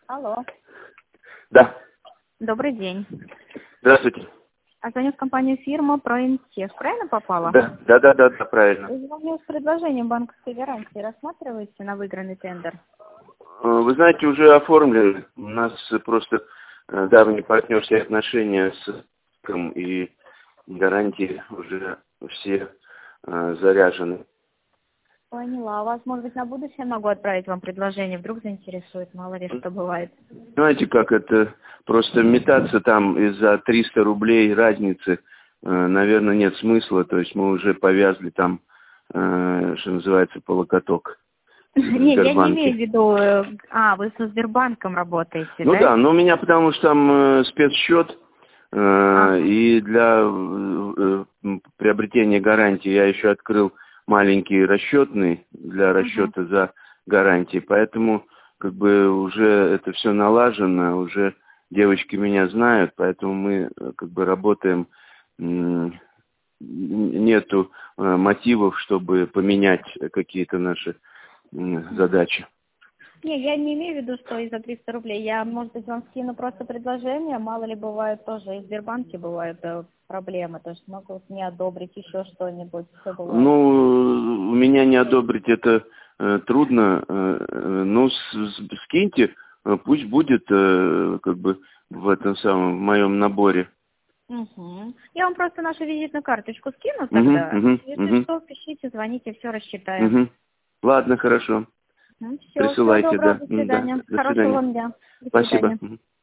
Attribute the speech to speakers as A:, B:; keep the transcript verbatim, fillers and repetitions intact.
A: Алло.
B: Да.
A: Добрый день.
B: Здравствуйте.
A: А звоню в компанию фирма ProInTech. Правильно попала?
B: Да, да, да, да, да, правильно.
A: Звоню с предложением банковской гарантии. Рассматриваете на выигранный тендер?
B: Вы знаете, уже оформлен. У нас просто э, давние партнерские отношения с Ком, и гарантии уже все э, заряжены.
A: Поняла. А вас, может быть, на будущее могу отправить вам предложение? Вдруг заинтересует, мало ли что бывает.
B: Знаете, как это просто метаться там из-за триста рублей разницы, э, наверное, нет смысла. То есть мы уже повязли там, э, что называется, по локоток.
A: Не, я не имею в виду... э, А, вы со Сбербанком работаете,
B: Ну
A: да?
B: да, но у меня потому что там э, спецсчет, э,
A: Ага.
B: и для э, э, приобретения гарантии я еще открыл маленький расчетный для
A: Угу.
B: расчета за гарантии, поэтому как бы уже это все налажено, уже девочки меня знают, поэтому мы э, как бы работаем, м, нету э, мотивов, чтобы поменять какие-то наши м, задачи.
A: Не, я не имею в виду, что из-за триста рублей. Я, может быть, вам скину просто предложение. Мало ли бывает тоже, и в Сбербанке бывают э, проблемы. То есть могут не одобрить еще что-нибудь. Все бывает.
B: Ну, у меня не одобрить это э, трудно. Э, э, ну, с- с- скиньте, э, пусть будет э, как бы в этом самом, в моем наборе.
A: Угу. Я вам просто нашу визитную карточку скину
B: Угу,
A: тогда.
B: угу,
A: Если
B: угу,
A: что, пишите, звоните, все рассчитаем.
B: угу. Ладно, хорошо.
A: Ну, все, всего
B: Присылайте,
A: доброго,
B: да.
A: до
B: М, да.
A: свидания.
B: До
A: Хорошего
B: свидания.
A: вам дня. До
B: Спасибо.
A: свидания.
B: Мгм.